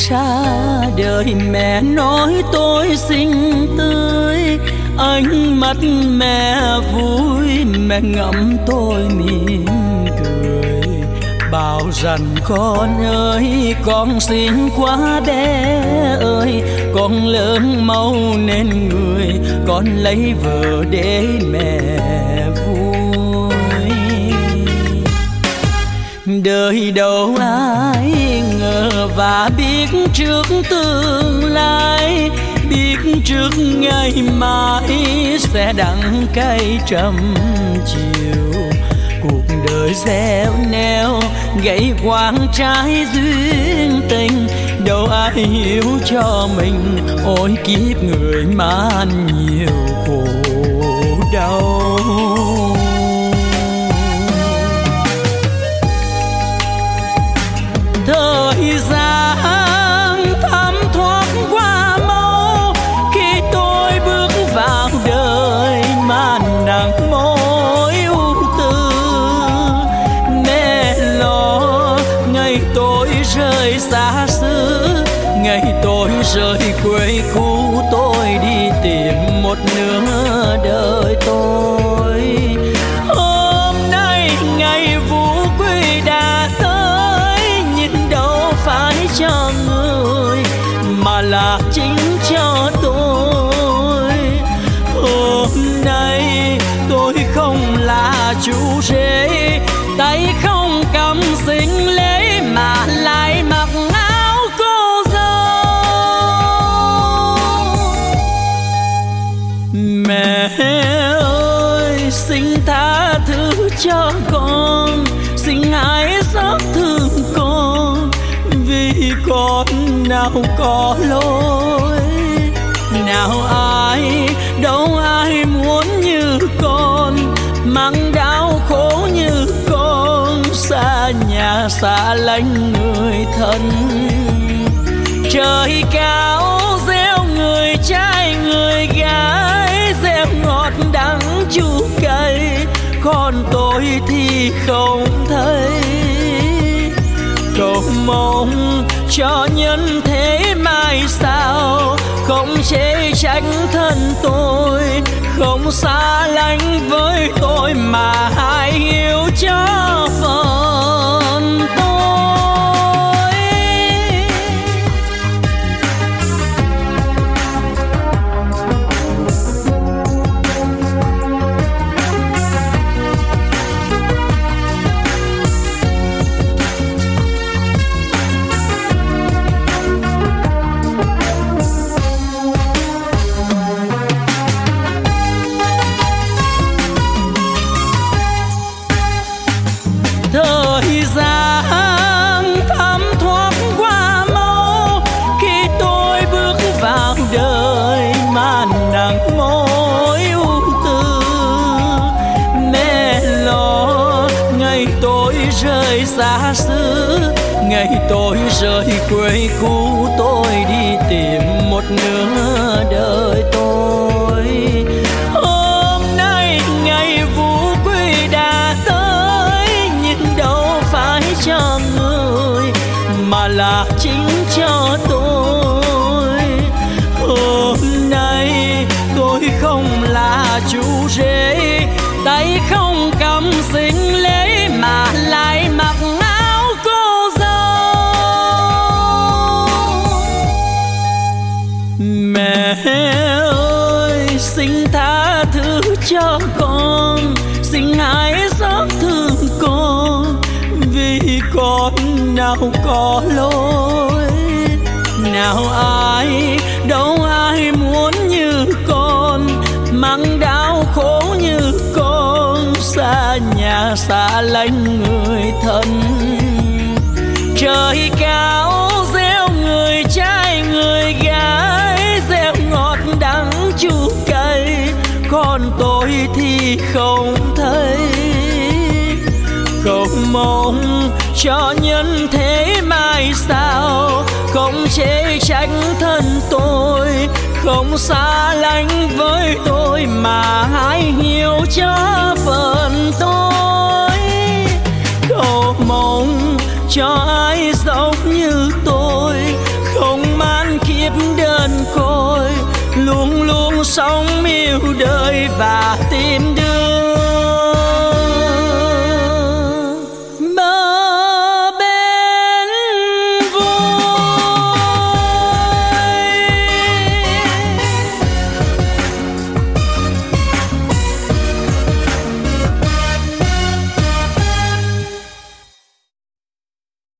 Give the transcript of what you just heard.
xa đời mẹ nói tôi xinh tươi, ánh mắt mẹ vui, mẹ ngậm tôi mỉm cười, bảo rằng con ơi con xinh quá bé ơi, con lớn mau nên người, con lấy vợ để mẹ vui. Đời đâu ai ngờ và biết trước tương lai, biết trước ngày mai sẽ đắng cay trăm chiều. Cuộc đời gieo neo gãy quang trái duyên tình, đâu ai hiểu cho mình, ôi kiếp người man nhiều khổ đau. Thời gian thấm thoát qua mau, khi tôi bước vào đời mà nặng mối ưu tư. Mẹ lo ngày tôi rời xa xứ, ngày tôi rời quê cũ, tôi đi tìm một nửa đời tôi. Hôm nay ngày vũ quy đã tới, nhưng đâu phải cho người mà là chính cho tôi. Hôm nay tôi không là chủ rể, tay không cầm xinh lễ mà lại mặc áo cô dâu. Mẹ ơi xin tha thứ cho con, xin hãy xót thương con, vì con nào có lỗi, nào ai đâu ai muốn như con, mang đau khổ như con, xa nhà xa lánh người thân. Trời cao gieo người trai người gái, gieo ngọt đắng chua cay, còn tôi thì không thấy. Cầu mong cho nhân thế mai sau không chê trách thân tôi, không xa lánh với tôi mà hãy hiểu cho phần tôi. Thời gian thấm thoát qua mau, khi tôi bước vào đời mà nặng mối ưu tư. Mẹ lo ngày tôi rời xa xứ, ngày tôi rời quê cũ, tôi đi tìm một nửa đời tôi. Hôm nay ngày vũ quy đã tới, nhưng đâu phải cho người mà là chính cho tôi. Hôm nay tôi không là chủ rể, tay không cầm xinh lễ mà lại mặc áo cô dâu. Mẹ ơi xin tha thứ cho con, xin hãy xót thương con, vì con nào có lỗi, nào ai đâu ai muốn như con, mang đau khổ như con, xa nhà xa lánh người thân. Trời cao gieo người trai người gái, gieo ngọt đắng chua cay, còn tôi thì không thấy. Cầu mong cho nhân thế mai sau không chê trách thân tôi, không xa lánh với tôi mà hãy hiểu cho phần tôi. Cầu mong cho ai giống như tôi, yêu đời và tìm đường.